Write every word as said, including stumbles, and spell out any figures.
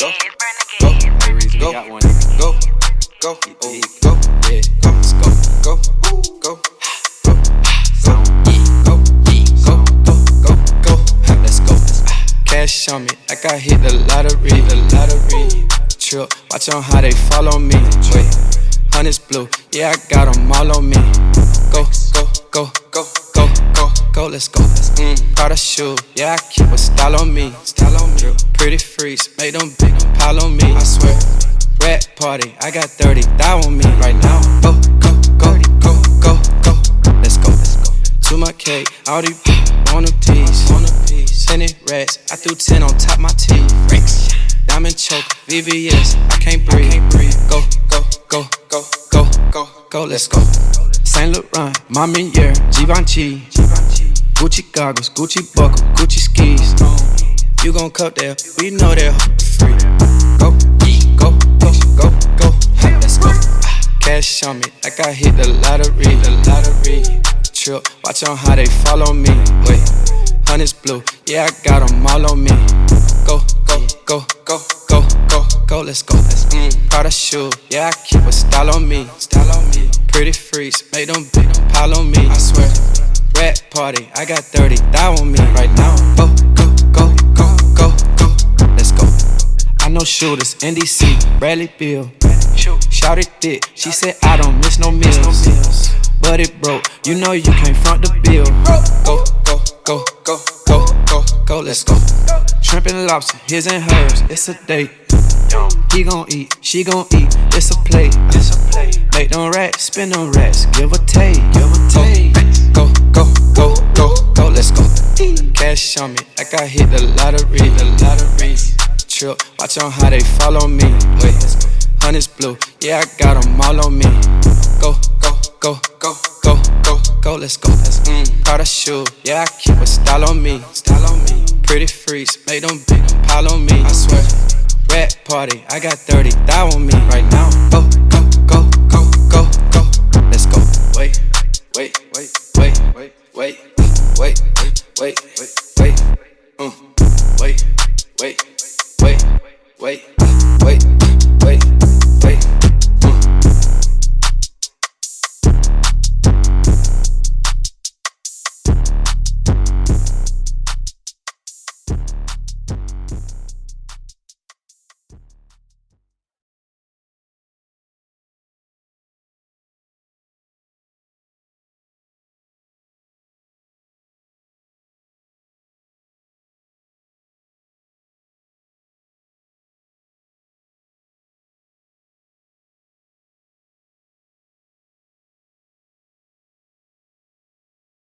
go, go, go, got one. Go, go, oh, go, yeah, go, let's go, go, go, go, go, go, go, go, go, let's go. Cash on me, like I hit the lottery, the lottery. Trip, watch on how they follow me. Wait, honey's blue, yeah, I got them all on me. Go, go, go, go, go, go, go, let's go. Mm, Prada shoe, yeah, I keep a style on me. Style on me. Pretty freaks, make them big pile on me. I swear. Rat party, I got thirty thou on me right now. Go, go, go, go, go, go, let's go, let's go. To my cake, all these on a piece, on a piece. Ten rats, I threw ten on top my teeth. Diamond choke, V V S, I can't breathe. I can't breathe. Go, go, go, go, go, go, go, let's go. Saint Laurent, Mamiere, Givenchy, Gucci goggles, Gucci buckle, Gucci skis. You gon' cut there, we know they're free. Go, go, go, go, go, let's go. Cash on me, like I hit the lottery, the lottery. Trip, watch on how they follow me. Wait, honey's blue, yeah, I got them all on me. Go, go, go, go, go, go, go, let's go. Mm, Prada shoe, yeah, I keep a style on me. Style on me. Pretty freaks, make them big pile on me. I swear. Rat party, I got thirty thou on me right now. Go, go, go, go, go, go, let's go. I know shooters, N D C, Bradley Beal. Shouted thick, she said I don't miss no meals. But it broke, you know you can't front the bill. Go, go, go, go, go, go, go, let's go. Shrimp and lobster, his and hers, it's a date. He gon' eat, she gon' eat, it's a plate. Make them racks, spin them racks, give a take, give a take. Go, go, go, go, go, let's go. Cash on me, like I hit the lottery, the lottery. Trip, watch on how they follow me. Wait, honey's blue, yeah, I got them all on me. Go, go, go, go, go, go, go, let's go. Mm, Prada shoe, yeah, I keep a style on me. Style on me. Pretty freaks, make them big pile on me. I swear. Rat party, I got thirty thou on me right now. Go, go, go, go, go, go, let's go. Wait, wait, wait, wait, wait, wait, wait, wait, wait, wait, wait, mm, wait, wait, wait, wait.